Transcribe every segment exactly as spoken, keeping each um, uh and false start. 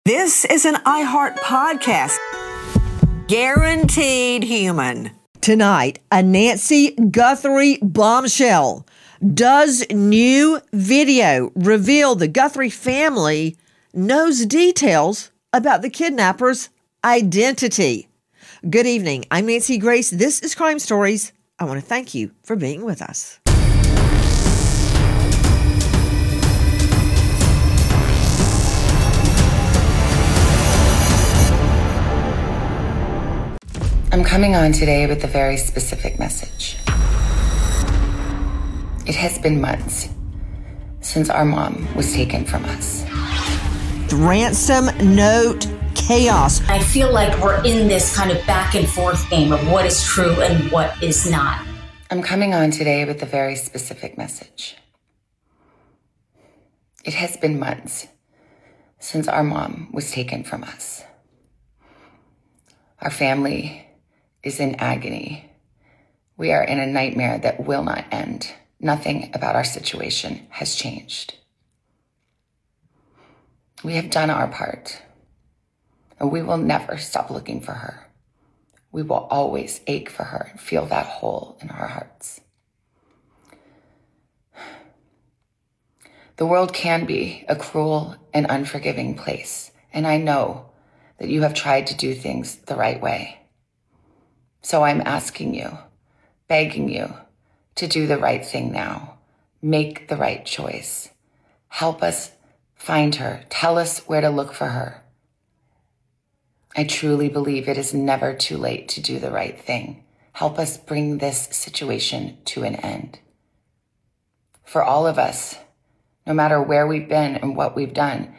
This is an iHeart podcast. Guaranteed human. Tonight, a Nancy Guthrie bombshell. Does new video reveal the Guthrie family knows details about the kidnapper's identity? Good evening. I'm Nancy Grace. This is Crime Stories. I want to thank you for being with us. I'm coming on today with a very specific message. It has been months since our mom was taken from us. Ransom note chaos. I feel like we're in this kind of back and forth game of what is true and what is not. I'm coming on today with a very specific message. It has been months since our mom was taken from us. Our family is in agony. We are in a nightmare that will not end. Nothing about our situation has changed. We have done our part, and we will never stop looking for her. We will always ache for her and feel that hole in our hearts. The world can be a cruel and unforgiving place, and I know that you have tried to do things the right way. So I'm asking you, begging you to do the right thing now. Make the right choice. Help us find her. Tell us where to look for her. I truly believe it is never too late to do the right thing. Help us bring this situation to an end. For all of us, no matter where we've been and what we've done,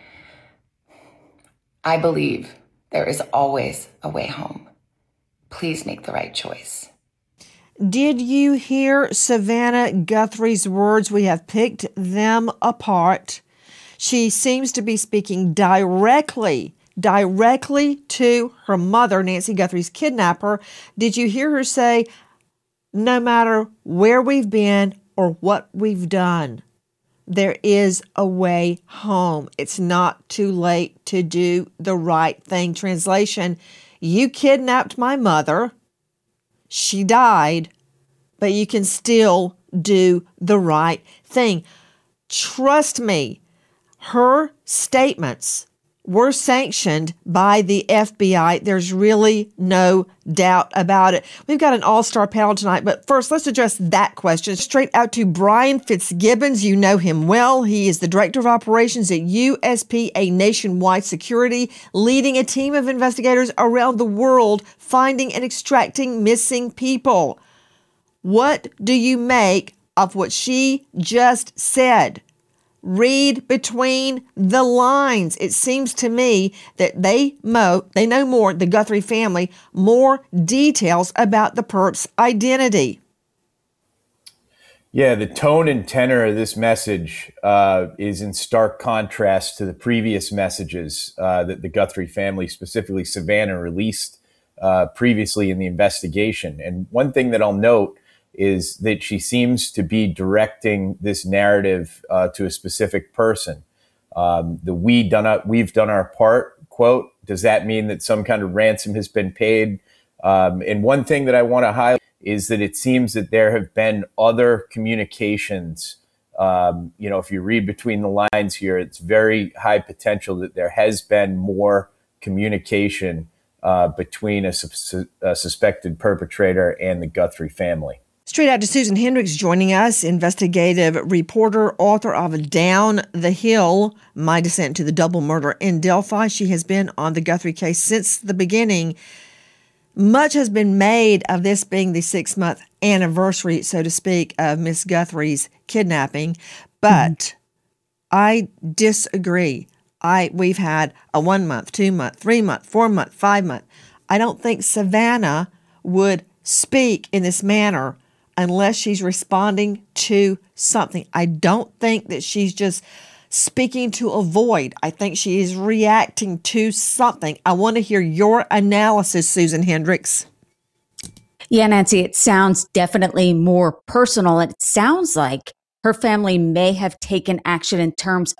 I believe there is always a way home. Please make the right choice. Did you hear Savannah Guthrie's words? We have picked them apart. She seems to be speaking directly, directly to her mother, Nancy Guthrie's kidnapper. Did you hear her say, no matter where we've been or what we've done, there is a way home. It's not too late to do the right thing. Translation, you kidnapped my mother. She died, but you can still do the right thing. Trust me, her statements were sanctioned by the F B I. There's really no doubt about it. We've got an all-star panel tonight, but first, let's address that question. Straight out to Brian Fitzgibbons. You know him well. He is the Director of Operations at U S P A Nationwide Security, leading a team of investigators around the world finding and extracting missing people. What do you make of what she just said? Read between the lines. It seems to me that they mo they know more, the Guthrie family, more details about the perp's identity. Yeah, the tone and tenor of this message uh, is in stark contrast to the previous messages uh, that the Guthrie family, specifically Savannah, released uh, previously in the investigation. And one thing that I'll note is that she seems to be directing this narrative uh, to a specific person. Um, the we done up, we've done our part quote. Does that mean that some kind of ransom has been paid? Um, and one thing that I want to highlight is that it seems that there have been other communications. Um, you know, if you read between the lines here, it's very high potential that there has been more communication uh, between a, su- a suspected perpetrator and the Guthrie family. Straight out to Susan Hendricks joining us, investigative reporter, author of Down the Hill, My Descent to the Double Murder in Delphi. She has been on the Guthrie case since the beginning. Much has been made of this being the six-month anniversary, so to speak, of Miss Guthrie's kidnapping, but mm-hmm. I disagree. I we've had a one-month, two-month, three-month, four-month, five-month. I don't think Savannah would speak in this manner unless she's responding to something. I don't think that she's just speaking to avoid. I think she is reacting to something. I want to hear your analysis, Susan Hendricks. Yeah, Nancy, it sounds definitely more personal. And it sounds like her family may have taken action in terms of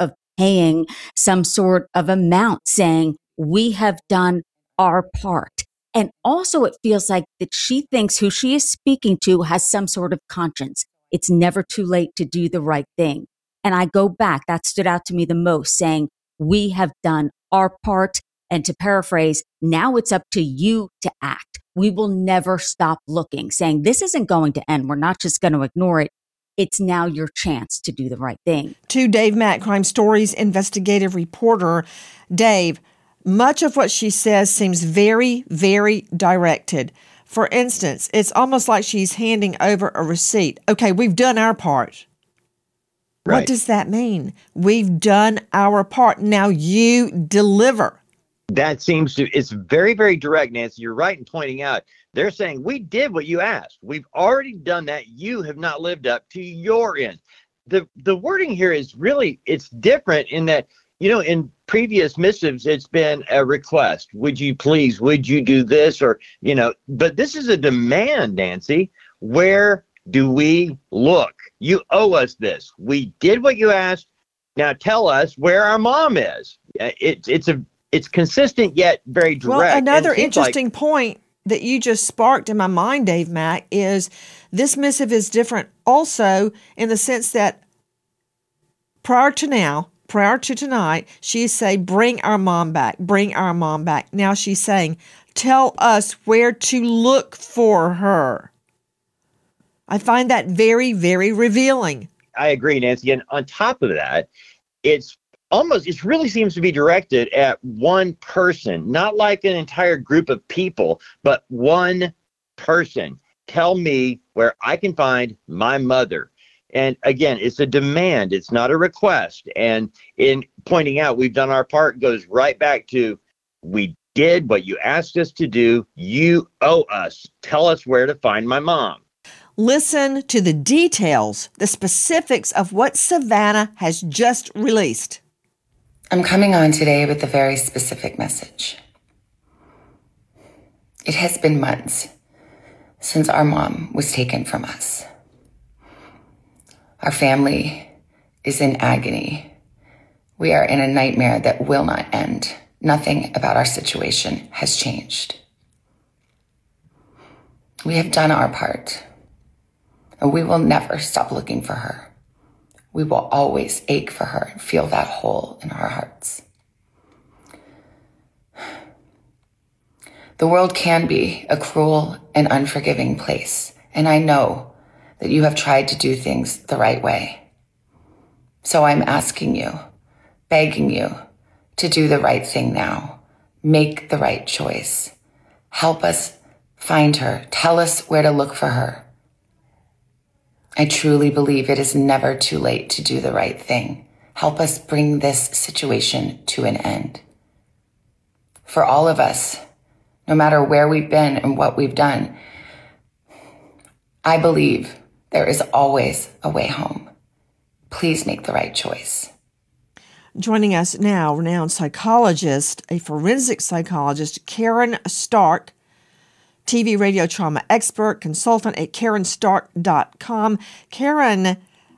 paying some sort of amount saying, we have done our part. And also it feels like that she thinks who she is speaking to has some sort of conscience. It's never too late to do the right thing. And I go back, that stood out to me the most, saying, we have done our part. And to paraphrase, now it's up to you to act. We will never stop looking, saying this isn't going to end. We're not just going to ignore it. It's now your chance to do the right thing. To Dave Mack, Crime Stories investigative reporter. Dave, much of what she says seems very, very directed. For instance, it's almost like she's handing over a receipt. Okay, we've done our part. Right. What does that mean? We've done our part. Now you deliver. That seems to, it's very, very direct, Nancy. You're right in pointing out, they're saying, we did what you asked. We've already done that. You have not lived up to your end. The the wording here is really, it's different in that, you know, in previous missives, it's been a request. Would you please, would you do this? Or, you know, but this is a demand, Nancy. Where do we look? You owe us this. We did what you asked. Now tell us where our mom is. It, it's a it's consistent yet very direct. Well, another interesting like- point that you just sparked in my mind, Dave Mack, is this missive is different also in the sense that prior to now, prior to tonight, she say, bring our mom back, bring our mom back. Now she's saying, tell us where to look for her. I find that very, very revealing. I agree, Nancy. And on top of that, it's almost, it really seems to be directed at one person, not like an entire group of people, but one person. Tell me where I can find my mother. And again, it's a demand. It's not a request. And in pointing out we've done our part goes right back to, we did what you asked us to do. You owe us. Tell us where to find my mom. Listen to the details, the specifics of what Savannah has just released. I'm coming on today with a very specific message. It has been months since our mom was taken from us. Our family is in agony. We are in a nightmare that will not end. Nothing about our situation has changed. We have done our part, and we will never stop looking for her. We will always ache for her and feel that hole in our hearts. The world can be a cruel and unforgiving place, and I know that you have tried to do things the right way. So I'm asking you, begging you to do the right thing now. Make the right choice. Help us find her. Tell us where to look for her. I truly believe it is never too late to do the right thing. Help us bring this situation to an end. For all of us, no matter where we've been and what we've done, I believe there is always a way home. Please make the right choice. Joining us now, renowned psychologist, a forensic psychologist, Karen Stark, T V radio trauma expert, consultant at karen stark dot com. Karen,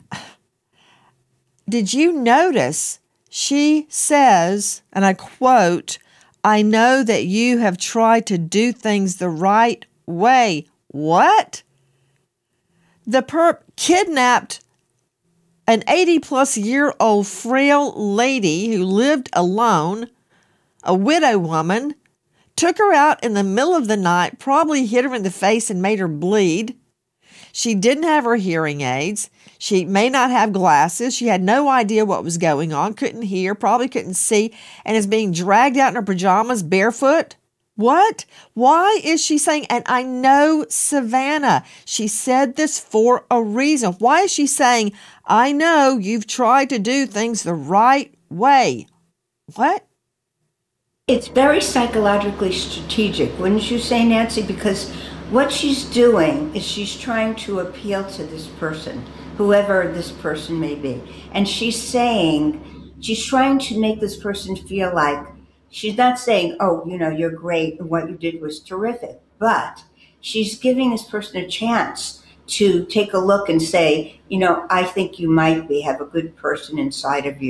did you notice she says, and I quote, I know that you have tried to do things the right way. What? The perp kidnapped an eighty-plus-year-old frail lady who lived alone, a widow woman, took her out in the middle of the night, probably hit her in the face and made her bleed. She didn't have her hearing aids. She may not have glasses. She had no idea what was going on, couldn't hear, probably couldn't see, and is being dragged out in her pajamas barefoot. What? Why is she saying, and I know Savannah, she said this for a reason. Why is she saying, I know you've tried to do things the right way? What? It's very psychologically strategic, wouldn't you say, Nancy? Because what she's doing is she's trying to appeal to this person, whoever this person may be. And she's saying, she's trying to make this person feel like, she's not saying, oh, you know, you're great and what you did was terrific. But she's giving this person a chance to take a look and say, you know, I think you might be, have a good person inside of you.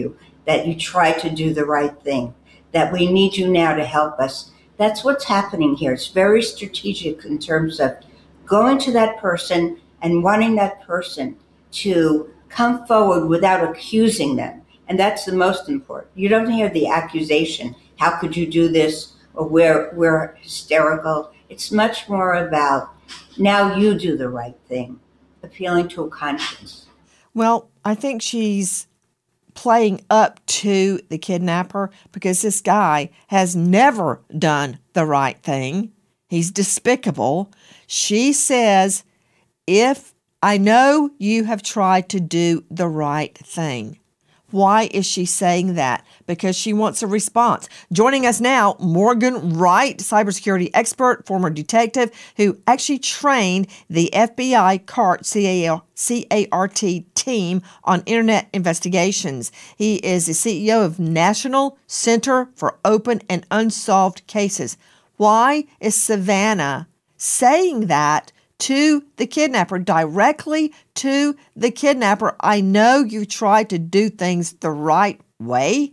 that you try to do the right thing, that we need you now to help us. That's what's happening here. It's very strategic in terms of going to that person and wanting that person to come forward without accusing them. And that's the most important. You don't hear the accusation, how could you do this, or we're, we're hysterical. It's much more about, now you do the right thing, appealing to a conscience. Well, I think she's playing up to the kidnapper because this guy has never done the right thing. He's despicable. She says, if I know you have tried to do the right thing. Why is she saying that? Because she wants a response. Joining us now, Morgan Wright, cybersecurity expert, former detective, who actually trained the F B I CART, C A R T team on internet investigations. He is the C E O of National Center for Open and Unsolved Cases. Why is Savannah saying that to the kidnapper, directly to the kidnapper? I know you tried to do things the right way.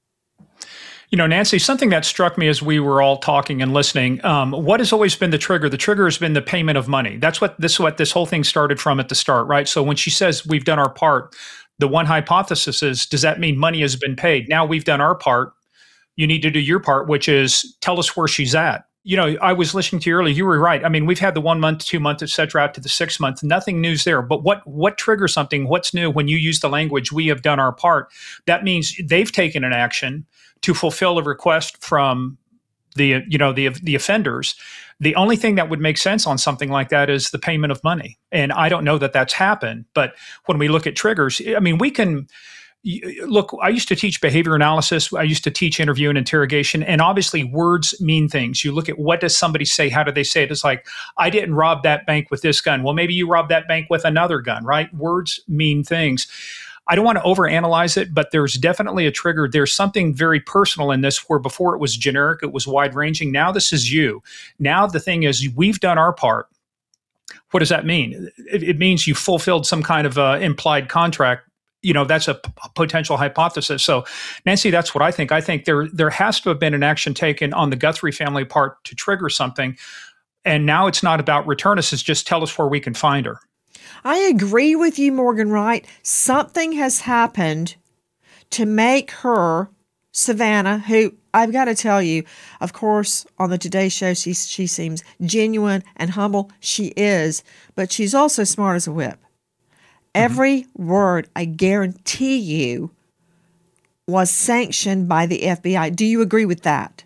You know, Nancy, something that struck me as we were all talking and listening, um, what has always been the trigger? The trigger has been the payment of money. That's what this, what this whole thing started from at the start, right? So when she says we've done our part, the one hypothesis is, does that mean money has been paid? Now we've done our part. You need to do your part, which is tell us where she's at. You know, I was listening to you earlier. You were right. I mean, we've had the one month, two month, et cetera, out to the six month. Nothing new's there. But what what triggers something? What's new when you use the language, we have done our part? That means they've taken an action to fulfill a request from the, you know, the the offenders. The only thing that would make sense on something like that is the payment of money. And I don't know that that's happened. But when we look at triggers, I mean, we can. Look, I used to teach behavior analysis. I used to teach interview and interrogation. And obviously words mean things. You look at what does somebody say? How do they say it? It's like, I didn't rob that bank with this gun. Well, maybe you robbed that bank with another gun, right? Words mean things. I don't want to overanalyze it, but there's definitely a trigger. There's something very personal in this where before it was generic, it was wide ranging. Now this is you. Now the thing is we've done our part. What does that mean? It, it means you fulfilled some kind of uh, implied contract. You know, that's a p- potential hypothesis. So, Nancy, that's what I think. I think there there has to have been an action taken on the Guthrie family part to trigger something. And now it's not about return us, it's just tell us where we can find her. I agree with you, Morgan Wright. Something has happened to make her, Savannah, who I've got to tell you, of course, on the Today Show, she, she seems genuine and humble. She is, but she's also smart as a whip. Every word, I guarantee you, was sanctioned by the F B I. Do you agree with that?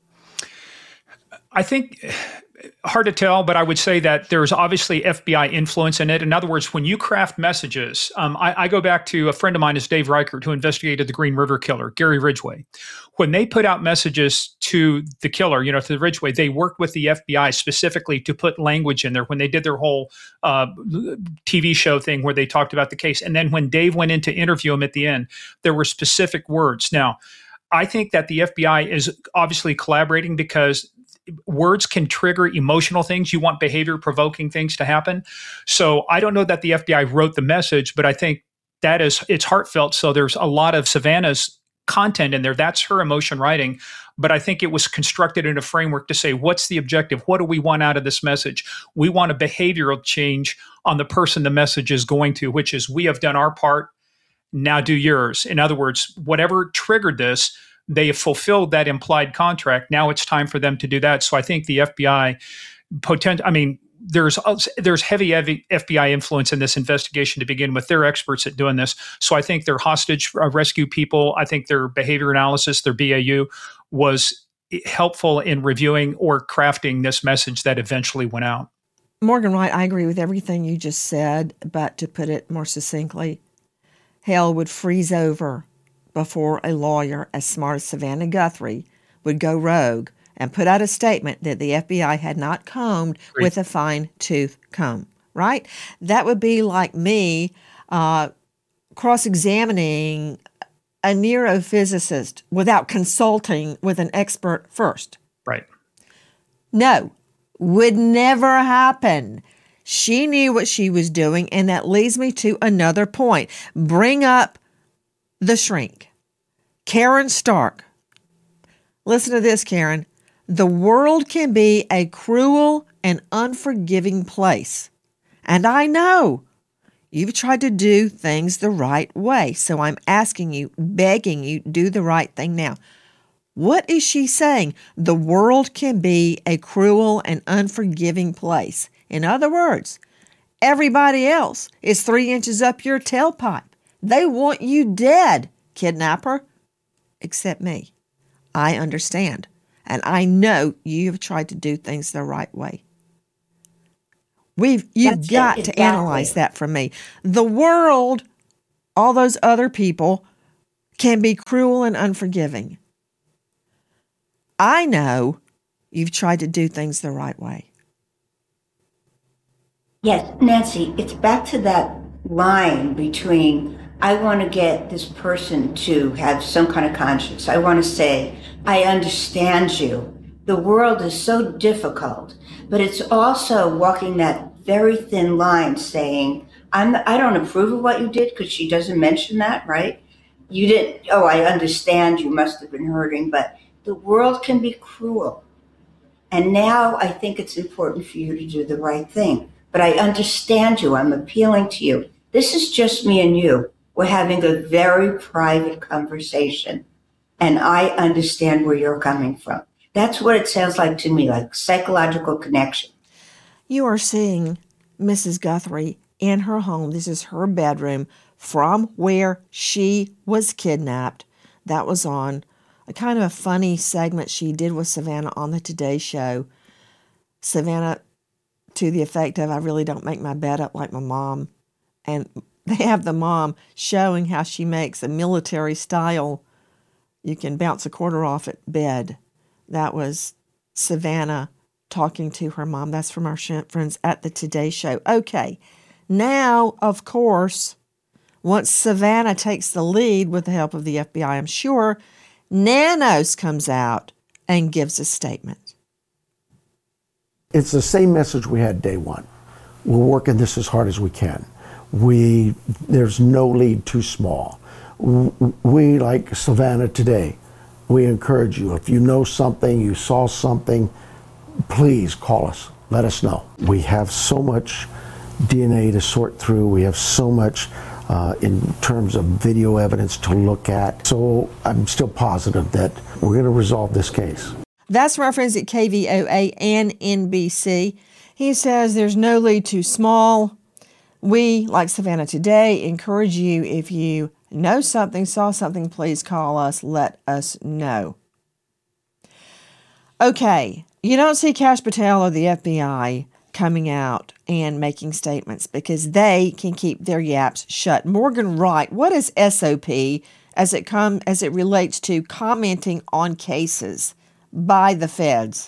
I think, hard to tell, but I would say that there's obviously F B I influence in it. In other words, when you craft messages, um, I, I go back to a friend of mine is Dave Reichert, who investigated the Green River killer, Gary Ridgway. When they put out messages to the killer, you know, to the Ridgway, they worked with the F B I specifically to put language in there when they did their whole uh, T V show thing where they talked about the case. And then when Dave went in to interview him at the end, there were specific words. Now, I think that the F B I is obviously collaborating because words can trigger emotional things. You want behavior provoking things to happen. So I don't know that the F B I wrote the message, but I think that is, it's heartfelt. So there's a lot of Savannah's content in there. That's her emotion writing. But I think it was constructed in a framework to say, what's the objective? What do we want out of this message? We want a behavioral change on the person the message is going to, which is we have done our part. Now do yours. In other words, whatever triggered this, they have fulfilled that implied contract. Now it's time for them to do that. So I think the F B I potent, I mean, there's there's heavy, heavy F B I influence in this investigation to begin with. They're experts at doing this. So I think their hostage rescue people, I think their behavior analysis, their B A U was helpful in reviewing or crafting this message that eventually went out. Morgan Wright, I agree with everything you just said, but to put it more succinctly, hell would freeze over before a lawyer as smart as Savannah Guthrie would go rogue and put out a statement that the F B I had not combed Great. with a fine-tooth comb, right? That would be like me uh, cross-examining a neurophysicist without consulting with an expert first. Right. No, would never happen. She knew what she was doing, and that leads me to another point. Bring up the shrink. Karen Stark. Listen to this, Karen. The world can be a cruel and unforgiving place. And I know you've tried to do things the right way. So I'm asking you, begging you, do the right thing now. What is she saying? The world can be a cruel and unforgiving place. In other words, everybody else is three inches up your tailpipe. They want you dead, kidnapper. Except me. I understand. And I know you've tried to do things the right way. We've You've That's got to analyze that for me. The world, all those other people, can be cruel and unforgiving. I know you've tried to do things the right way. Yes, Nancy, it's back to that line between I want to get this person to have some kind of conscience. I want to say, I understand you. The world is so difficult, but it's also walking that very thin line saying, I'm, I don't approve of what you did, because she doesn't mention that, right? You didn't, oh, I understand you must have been hurting, but the world can be cruel. And now I think it's important for you to do the right thing. But I understand you. I'm appealing to you. This is just me and you. We're having a very private conversation. And I understand where you're coming from. That's what it sounds like to me, like psychological connection. You are seeing Missus Guthrie in her home. This is her bedroom from where she was kidnapped. That was on a kind of a funny segment she did with Savannah on the Today Show. Savannah, to the effect of, I really don't make my bed up like my mom. And they have the mom showing how she makes a military style, you can bounce a quarter off at bed. That was Savannah talking to her mom. That's from our friends at the Today Show. Okay, now, of course, once Savannah takes the lead with the help of the F B I, I'm sure, Nanos comes out and gives a statement. It's the same message we had day one. We're working this as hard as we can. We, there's no lead too small. We, like Savannah today, we encourage you. If you know something, you saw something, please call us. Let us know. We have so much D N A to sort through. We have so much uh, in terms of video evidence to look at. So I'm still positive that we're going to resolve this case. That's from our friends at K V O A and N B C. He says there's no lead too small. We, like Savannah today, encourage you, if you know something, saw something, please call us, let us know. Okay, you don't see Kash Patel or the F B I coming out and making statements because they can keep their yaps shut. Morgan Wright, what is S O P as it come as it relates to commenting on cases by the feds?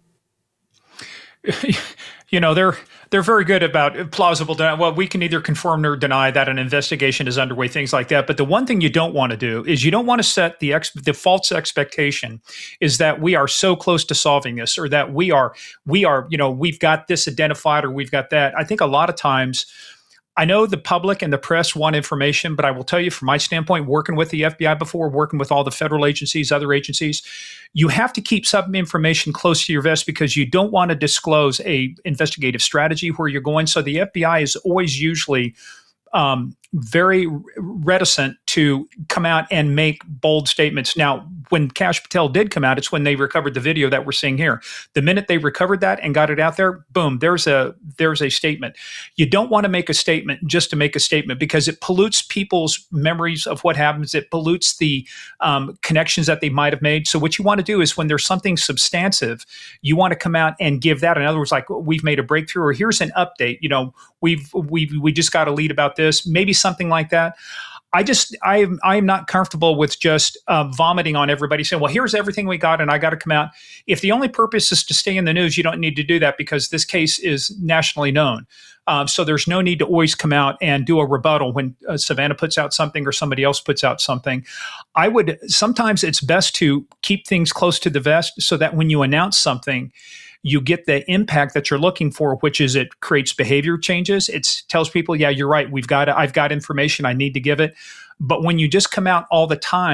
You know, they're they're very good about plausible denial. Well, we can either confirm or deny that an investigation is underway, things like that. But the one thing you don't want to do is you don't want to set the ex- the false expectation is that we are so close to solving this, or that we are we are you know we've got this identified or we've got that. I think a lot of times, I know the public and the press want information, but I will tell you from my standpoint, working with the F B I before, working with all the federal agencies, other agencies, you have to keep some information close to your vest because you don't want to disclose a investigative strategy where you're going. So the F B I is always usually um, very reticent to come out and make bold statements. Now, when Kash Patel did come out, it's when they recovered the video that we're seeing here. The minute they recovered that and got it out there, boom, there's a there's a statement. You don't want to make a statement just to make a statement because it pollutes people's memories of what happens. It pollutes the um, connections that they might have made. So what you want to do is when there's something substantive, you want to come out and give that. In other words, like we've made a breakthrough, or here's an update. You know, we've we've we just got a lead about this. Maybe something like that. I just, I am, I am not comfortable with just uh, vomiting on everybody saying, well, here's everything we got and I got to come out. If the only purpose is to stay in the news, you don't need to do that because this case is nationally known. Um, so there's no need to always come out and do a rebuttal when uh, Savannah puts out something or somebody else puts out something. I would, sometimes it's best to keep things close to the vest so that when you announce something, you get the impact that you're looking for, which is it creates behavior changes. It tells people, yeah, you're right. We've got, I've got information. I need to give it. But when you just come out all the time,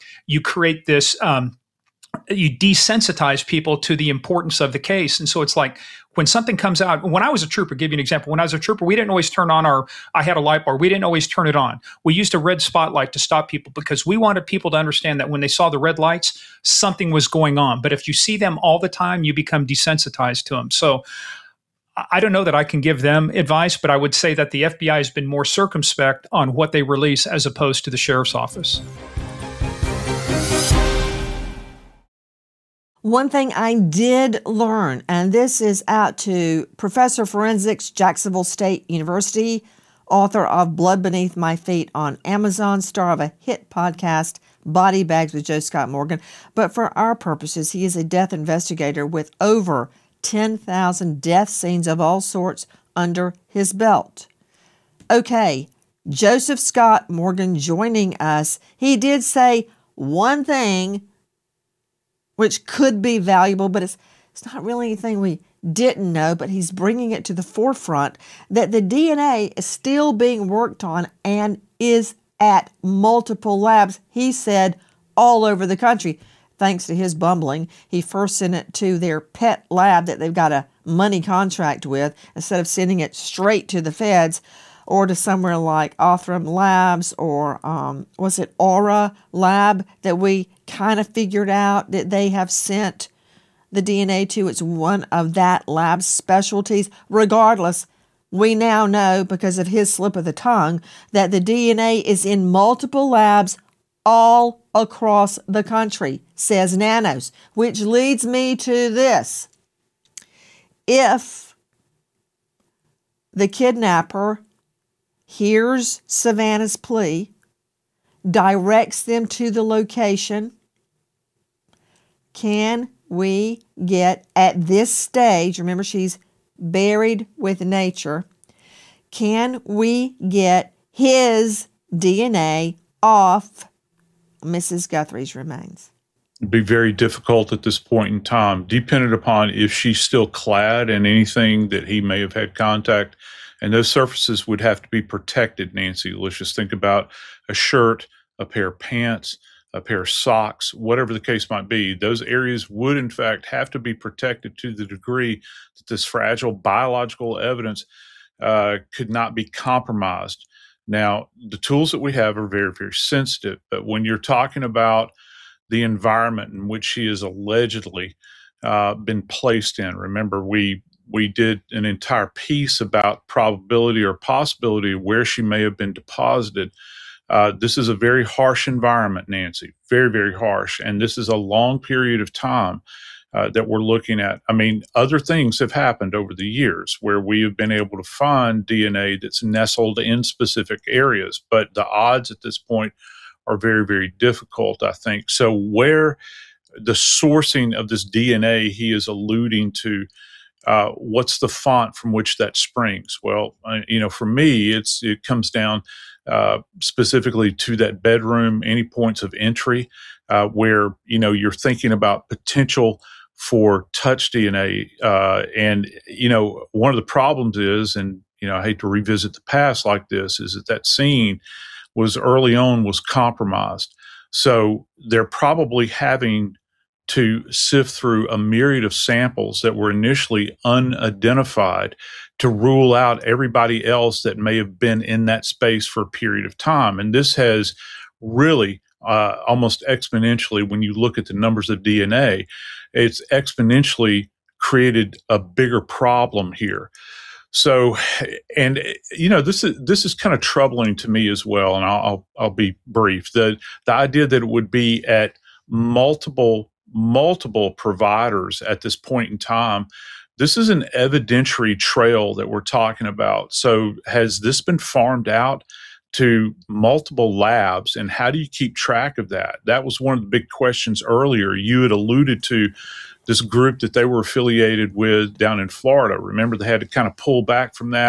you create this, um, you desensitize people to the importance of the case. And so it's like when something comes out, when I was a trooper, give you an example, when I was a trooper, we didn't always turn on our, I had a light bar, we didn't always turn it on. We used a red spotlight to stop people because we wanted people to understand that when they saw the red lights, something was going on. But if you see them all the time, you become desensitized to them. So I don't know that I can give them advice, but I would say that the F B I has been more circumspect on what they release as opposed to the sheriff's office. One thing I did learn, and this is out to Professor of Forensics, Jacksonville State University, author of Blood Beneath My Feet on Amazon, star of a hit podcast, Body Bags with Joe Scott Morgan. But for our purposes, he is a death investigator with over ten thousand death scenes of all sorts under his belt. Okay, Joseph Scott Morgan joining us. He did say one thing which could be valuable, but it's it's not really anything we didn't know, but he's bringing it to the forefront that the D N A is still being worked on and is at multiple labs, he said, all over the country. Thanks to his bumbling, he first sent it to their pet lab that they've got a money contract with instead of sending it straight to the feds or to somewhere like Othram Labs or um, was it Aura Lab that we kind of figured out that they have sent the D N A to. It's one of that lab's specialties. Regardless, we now know because of his slip of the tongue that the D N A is in multiple labs all across the country, says Nanos, which leads me to this. If the kidnapper hears Savannah's plea, directs them to the location, can we get at this stage, remember she's buried with nature, can we get his D N A off Missus Guthrie's remains? It'd be very difficult at this point in time, dependent upon if she's still clad in anything that he may have had contact. And those surfaces would have to be protected, Nancy. Let's just think about a shirt, a pair of pants, a pair of socks, whatever the case might be. Those areas would, in fact, have to be protected to the degree that this fragile biological evidence uh, could not be compromised. Now, the tools that we have are very, very sensitive, but when you're talking about the environment in which she has allegedly uh, been placed in, remember, we we did an entire piece about probability or possibility of where she may have been deposited. Uh, this is a very harsh environment, Nancy, very, very harsh. And this is a long period of time uh, that we're looking at. I mean, other things have happened over the years where we have been able to find D N A that's nestled in specific areas, but the odds at this point are very, very difficult, I think. So where the sourcing of this D N A he is alluding to, Uh, what's the font from which that springs? Well, uh, you know, for me, it's it comes down uh, specifically to that bedroom, any points of entry uh, where, you know, you're thinking about potential for touch D N A. Uh, and, you know, one of the problems is, and, you know, I hate to revisit the past like this, is that that scene was early on was compromised. So they're probably having to sift through a myriad of samples that were initially unidentified to rule out everybody else that may have been in that space for a period of time. And this has really uh, almost exponentially, when you look at the numbers of D N A, it's exponentially created a bigger problem here. So, and you know, this is this is kind of troubling to me as well. And I'll I'll, I'll be brief. The the idea that it would be at multiple multiple providers at this point in time. This is an evidentiary trail that we're talking about. So has this been farmed out to multiple labs, and how do you keep track of that? That was one of the big questions earlier. You had alluded to this group that they were affiliated with down in Florida. Remember, they had to kind of pull back from that.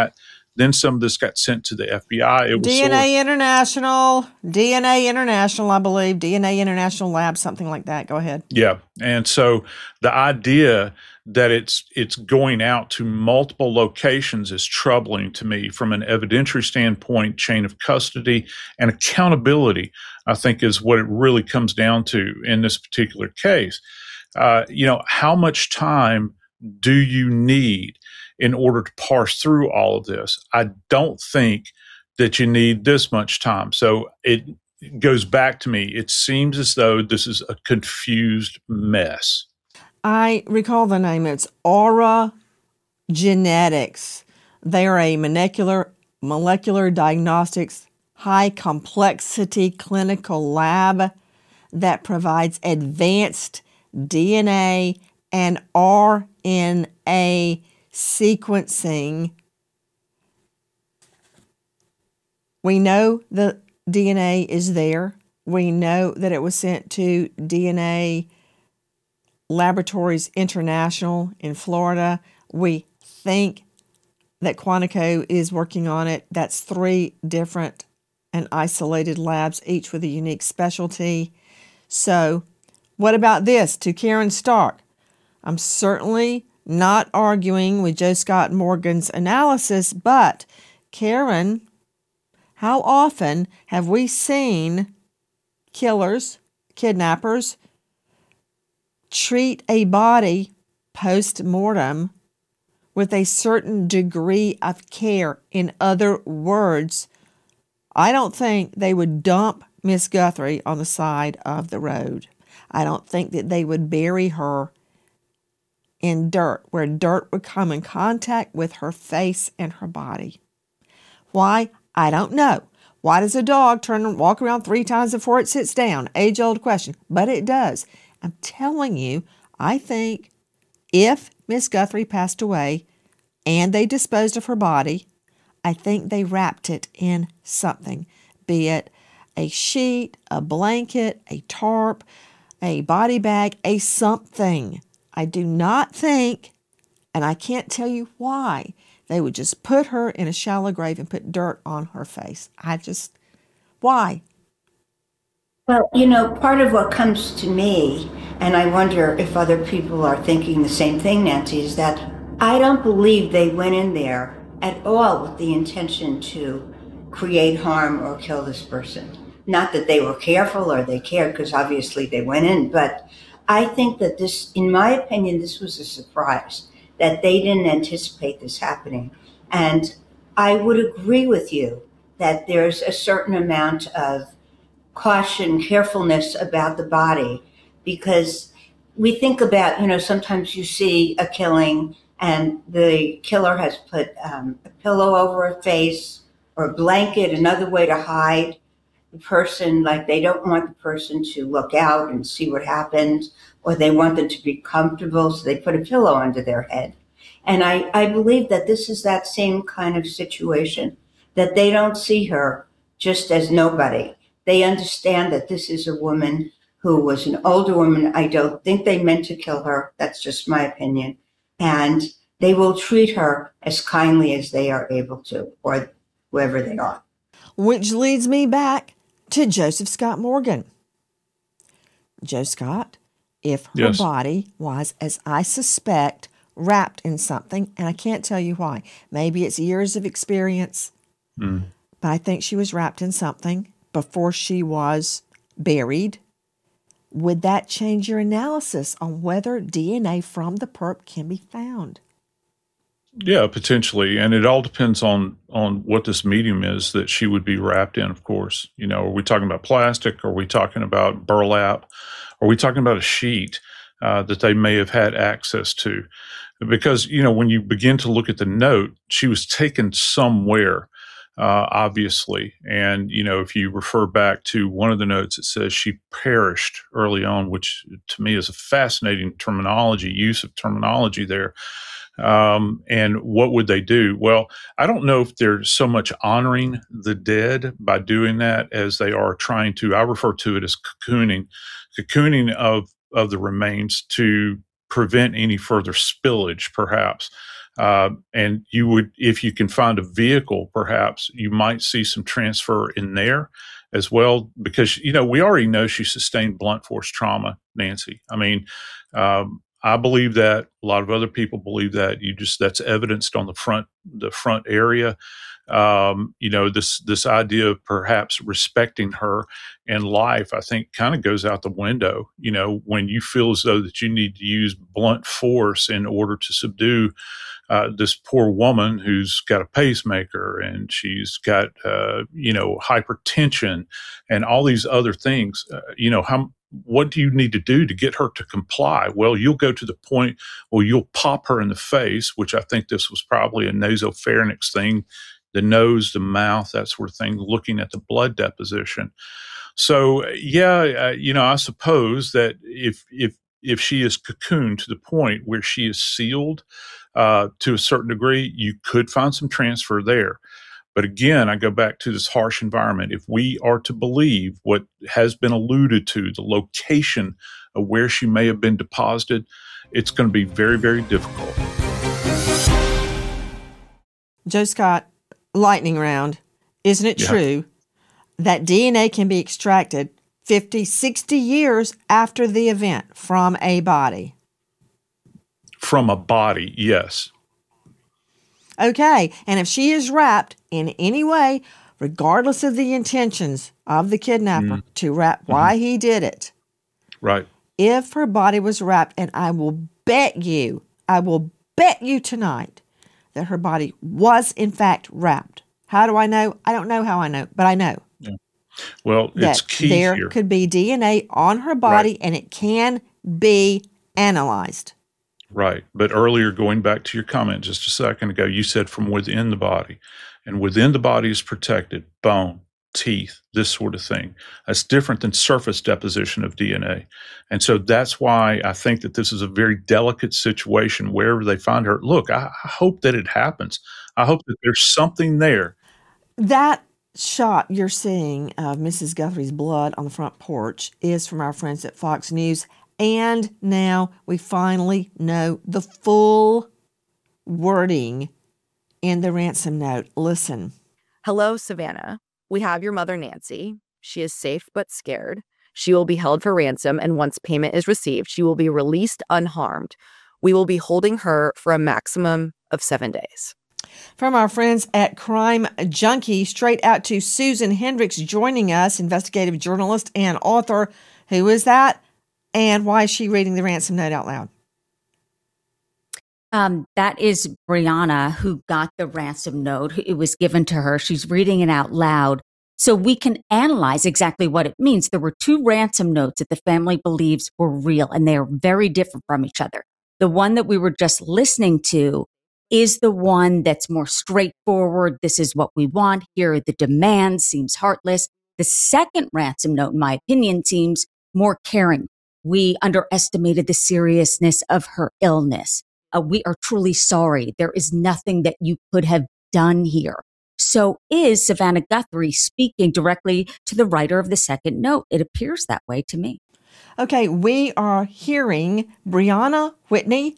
Then some of this got sent to the F B I. It was D N A sort of, International, D N A International, I believe, D N A International Lab, something like that. Go ahead. yeah. And so the idea that it's it's going out to multiple locations is troubling to me from an evidentiary standpoint. Chain of custody and accountability, I think, is what it really comes down to in this particular case. Uh, you know, how much time do you need in order to parse through all of this? I don't think that you need this much time. So it goes back to me. It seems as though this is a confused mess. I recall the name. It's Aura Genetics. They are a molecular molecular diagnostics high complexity clinical lab that provides advanced D N A and R N A sequencing. We know the D N A is there. We know that it was sent to D N A Laboratories International in Florida. We think that Quantico is working on it. That's three different and isolated labs, each with a unique specialty. So, what about this to Karen Stark? I'm certainly not arguing with Joe Scott Morgan's analysis, but Karen, how often have we seen killers, kidnappers, treat a body post-mortem with a certain degree of care? In other words, I don't think they would dump Miss Guthrie on the side of the road. I don't think that they would bury her in dirt, where dirt would come in contact with her face and her body. Why? I don't know. Why does a dog turn and walk around three times before it sits down? Age-old question, but it does. I'm telling you, I think if Miss Guthrie passed away and they disposed of her body, I think they wrapped it in something, be it a sheet, a blanket, a tarp, a body bag, a something. I do not think, and I can't tell you why, they would just put her in a shallow grave and put dirt on her face. I just, why? Well, you know, part of what comes to me, and I wonder if other people are thinking the same thing, Nancy, is that I don't believe they went in there at all with the intention to create harm or kill this person. Not that they were careful or they cared, because obviously they went in, but I think that this, in my opinion, this was a surprise, that they didn't anticipate this happening. And I would agree with you that there's a certain amount of caution, carefulness about the body, because we think about, you know, sometimes you see a killing and the killer has put um, a pillow over her face or a blanket, another way to hide the person, like they don't want the person to look out and see what happens, or they want them to be comfortable, so they put a pillow under their head. And I, I believe that this is that same kind of situation, that they don't see her just as nobody. They understand that this is a woman who was an older woman. I don't think they meant to kill her. That's just my opinion. And they will treat her as kindly as they are able to, or whoever they are. Which leads me back to Joseph Scott Morgan. Joe Scott, if her Yes. body was, as I suspect, wrapped in something, and I can't tell you why. Maybe it's years of experience, Mm. but I think she was wrapped in something before she was buried. Would that change your analysis on whether D N A from the perp can be found? Yeah, potentially, and it all depends on on what this medium is that she would be wrapped in. Of course, you know, are we talking about plastic? Are we talking about burlap? Are we talking about a sheet uh, that they may have had access to? Because, you know, when you begin to look at the note, she was taken somewhere, uh, obviously, and you know, if you refer back to one of the notes, it says she perished early on, which to me is a fascinating terminology use of terminology there. Um, and what would they do? Well, I don't know if they're so much honoring the dead by doing that as they are trying to, I refer to it as cocooning, cocooning of, of the remains to prevent any further spillage, perhaps. Uh, and you would, if you can find a vehicle, perhaps you might see some transfer in there as well, because, you know, we already know she sustained blunt force trauma, Nancy. I mean, um, I believe that. A lot of other people believe that. You just, that's evidenced on the front, the front area. Um, you know, this, this idea of perhaps respecting her in life, I think kind of goes out the window, you know, when you feel as though that you need to use blunt force in order to subdue uh, this poor woman who's got a pacemaker and she's got, uh, you know, hypertension and all these other things. Uh, you know, how, what do you need to do to get her to comply? Well, you'll go to the point where you'll pop her in the face, which I think this was probably a nasopharynx thing, the nose, the mouth, that sort of thing, looking at the blood deposition. So, yeah, uh, you know, I suppose that if if if she is cocooned to the point where she is sealed uh, to a certain degree, you could find some transfer there. But again, I go back to this harsh environment. If we are to believe what has been alluded to, the location of where she may have been deposited, it's going to be very, very difficult. Joe Scott, lightning round. Isn't it Yeah. true that D N A can be extracted fifty, sixty years after the event from a body? From a body, yes. Okay, and if she is wrapped in any way, regardless of the intentions of the kidnapper Mm. to wrap why he did it, Right. if her body was wrapped, and I will bet you, I will bet you tonight that her body was in fact wrapped. How do I know? I don't know how I know, but I know Yeah. Well, that it's key there here. could be D N A on her body, Right. and it can be analyzed. Right. But earlier, going back to your comment just a second ago, you said from within the body. And within the body is protected bone, teeth, this sort of thing. That's different than surface deposition of D N A. And so that's why I think that this is a very delicate situation wherever they find her. Look, I, I hope that it happens. I hope that there's something there. That shot you're seeing of Missus Guthrie's blood on the front porch is from our friends at Fox News. And now we finally know the full wording in the ransom note. Listen. Hello, Savannah. We have your mother, Nancy. She is safe but scared. She will be held for ransom, and once payment is received, she will be released unharmed. We will be holding her for a maximum of seven days. From our friends at Crime Junkie, straight out to Susan Hendricks joining us, investigative journalist and author. Who is that? And why is she reading the ransom note out loud? Um, that is Brianna, who got the ransom note. It was given to her. She's reading it out loud so we can analyze exactly what it means. There were two ransom notes that the family believes were real, and they are very different from each other. The one that we were just listening to is the one that's more straightforward. This is what we want. Here are the demands. Seems heartless. The second ransom note, in my opinion, seems more caring. We underestimated the seriousness of her illness. Uh, we are truly sorry. There is nothing that you could have done here. So is Savannah Guthrie speaking directly to the writer of the second note? It appears that way to me. Okay, we are hearing Brianna Whitney.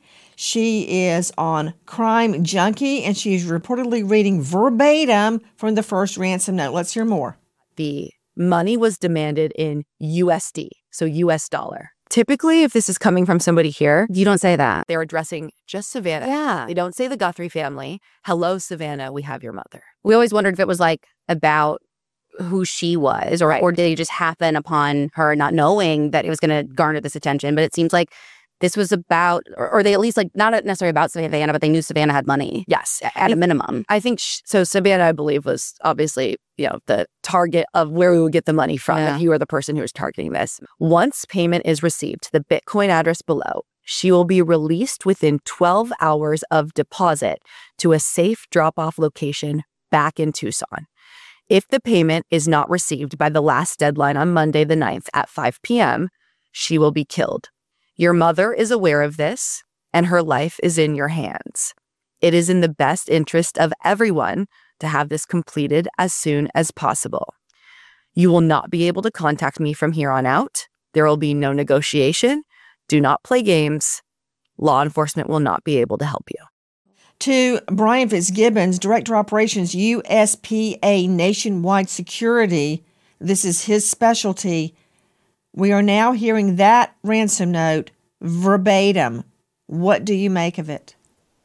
She is on Crime Junkie, and she's reportedly reading verbatim from the first ransom note. Let's hear more. The money was demanded in U S D, so U S dollar. Typically, if this is coming from somebody here, you don't say that. They're addressing just Savannah. Yeah. They don't say the Guthrie family. Hello, Savannah, we have your mother. We always wondered if it was like about who she was, or, right. or did it just happen upon her not knowing that it was going to garner this attention? But it seems like this was about, or, or they at least like, not necessarily about Savannah, but they knew Savannah had money. Yes, at a minimum. I think, sh- so Savannah, I believe, was obviously, you know, the target of where we would get the money from yeah. if you were the person who was targeting this. Once payment is received to the Bitcoin address below, she will be released within twelve hours of deposit to a safe drop-off location back in Tucson. If the payment is not received by the last deadline on Monday the ninth at five p.m., she will be killed. Your mother is aware of this, and her life is in your hands. It is in the best interest of everyone to have this completed as soon as possible. You will not be able to contact me from here on out. There will be no negotiation. Do not play games. Law enforcement will not be able to help you. To Brian Fitzgibbons, Director Operations, U S P A Nationwide Security. This is his specialty. We are now hearing that ransom note verbatim. What do you make of it?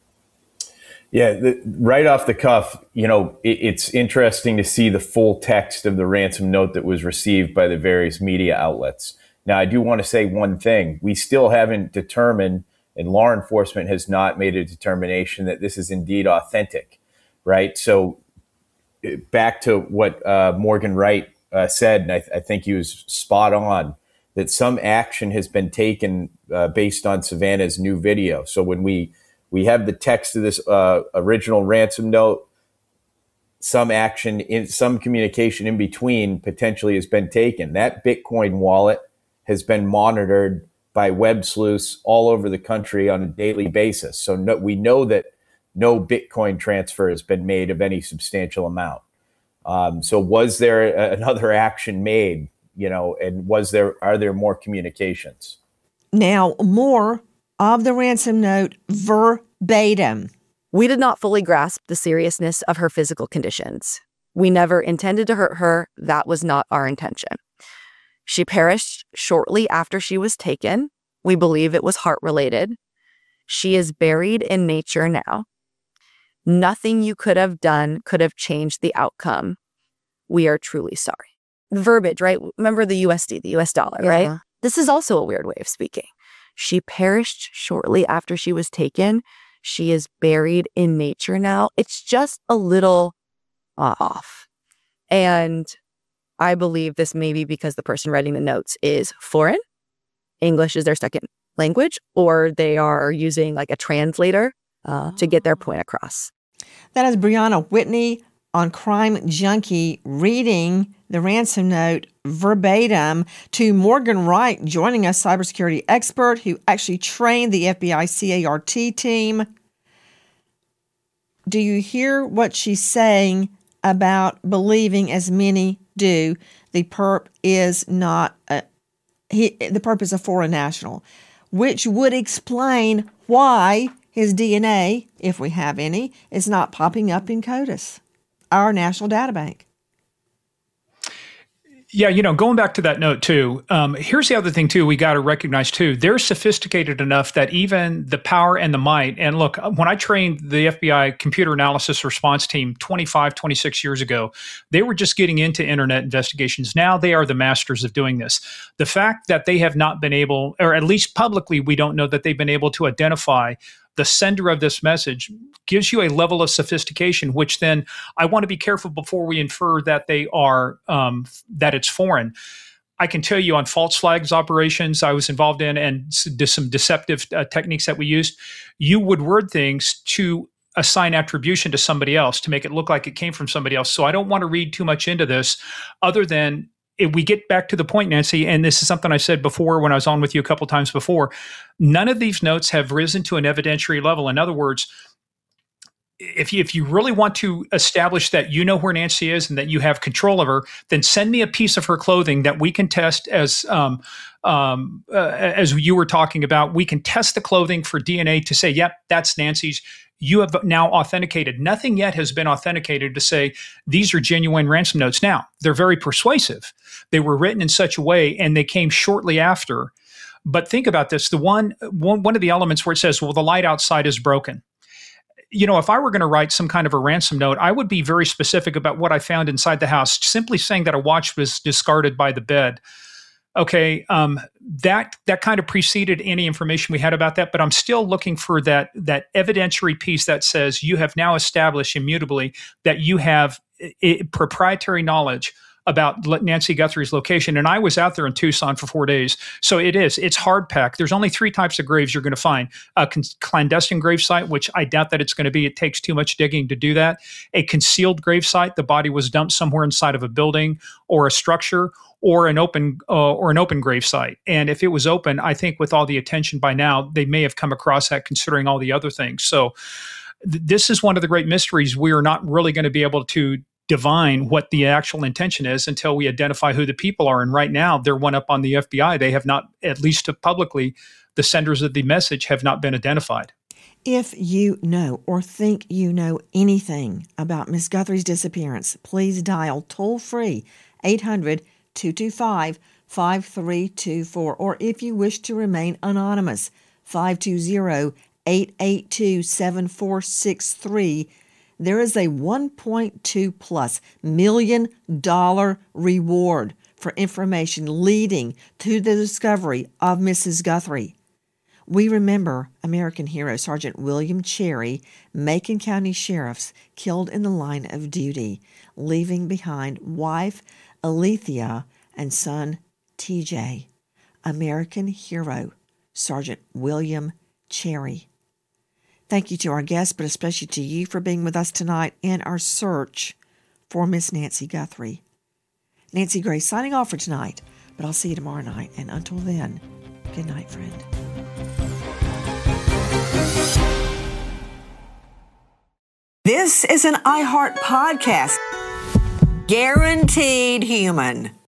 Yeah, the, right off the cuff, you know, it, it's interesting to see the full text of the ransom note that was received by the various media outlets. Now, I do want to say one thing. We still haven't determined, and law enforcement has not made a determination that this is indeed authentic, right? So back to what uh, Morgan Wright uh, said, and I, th- I think he was spot on, that some action has been taken uh, based on Savannah's new video. So when we, we have the text of this uh, original ransom note, some action, in some communication in between potentially has been taken. That Bitcoin wallet has been monitored by web sleuths all over the country on a daily basis. So no, we know that no Bitcoin transfer has been made of any substantial amount. Um, so was there a, another action made, you know, and was there, are there more communications? Now, more of the ransom note verbatim. We did not fully grasp the seriousness of her physical conditions. We never intended to hurt her. That was not our intention. She perished shortly after she was taken. We believe it was heart-related. She is buried in nature now. Nothing you could have done could have changed the outcome. We are truly sorry. Verbiage, right? Remember the U S D, the U S dollar, Yeah. right? This is also a weird way of speaking. She perished shortly after she was taken. She is buried in nature now. It's just a little off. And I believe this may be because the person writing the notes is foreign. English is their second language, or they are using like a translator uh, to get their point across. That is Brianna Whitney on Crime Junkie reading the ransom note verbatim to Morgan Wright, joining us, cybersecurity expert who actually trained the F B I C A R T team. Do you hear what she's saying about believing, as many do, the perp is not a, he, the perp is a foreign national, which would explain why his D N A, if we have any, is not popping up in CODIS, our national data bank. Yeah, you know, going back to that note too, um, here's the other thing too, we got to recognize too, they're sophisticated enough that even the power and the might, and look, when I trained the F B I computer analysis response team twenty-five, twenty-six years ago, they were just getting into internet investigations. Now they are the masters of doing this. The fact that they have not been able, or at least publicly, we don't know that they've been able to identify the sender of this message gives you a level of sophistication, which then I want to be careful before we infer that they are, um, that it's foreign. I can tell you on false flags operations I was involved in and some deceptive uh, techniques that we used, you would word things to assign attribution to somebody else to make it look like it came from somebody else. So I don't want to read too much into this other than if we get back to the point, Nancy, and this is something I said before when I was on with you a couple times before, none of these notes have risen to an evidentiary level. In other words, if you, if you really want to establish that you know where Nancy is and that you have control of her, then send me a piece of her clothing that we can test as um, um, uh, as you were talking about. We can test the clothing for D N A to say, yep, that's Nancy's. You have now authenticated. Nothing yet has been authenticated to say these are genuine ransom notes. Now, they're very persuasive. They were written in such a way, and they came shortly after. But think about this. The one, one, one of the elements where it says, well, the light outside is broken. You know, if I were going to write some kind of a ransom note, I would be very specific about what I found inside the house. Simply saying that a watch was discarded by the bed. Okay, um, that that kind of preceded any information we had about that, but I'm still looking for that that evidentiary piece that says you have now established immutably that you have I- proprietary knowledge about Nancy Guthrie's location. And I was out there in Tucson for four days. So it is, it's hard packed. There's only three types of graves you're going to find. A con- clandestine grave site, which I doubt that it's going to be. It takes too much digging to do that. A concealed grave site, the body was dumped somewhere inside of a building or a structure, or an open uh, or an open grave site. And if it was open, I think with all the attention by now, they may have come across that considering all the other things. So th- this is one of the great mysteries. We are not really going to be able to divine what the actual intention is until we identify who the people are. And right now, they're one up on the F B I. They have not, at least publicly, the senders of the message have not been identified. If you know or think you know anything about Miss Guthrie's disappearance, please dial toll-free eight hundred, two two five, five three two four, or if you wish to remain anonymous, five two zero, eight eight two, seven four six three. There is a one point two plus million dollar reward for information leading to the discovery of Missus Guthrie. We remember American hero Sergeant William Cherry, Macon County Sheriff's, killed in the line of duty, leaving behind wife Alethea and son T J. American hero Sergeant William Cherry. Thank you to our guests, but especially to you for being with us tonight in our search for Miss Nancy Guthrie. Nancy Grace signing off for tonight, but I'll see you tomorrow night. And until then, good night, friend. This is an iHeart podcast. Guaranteed human.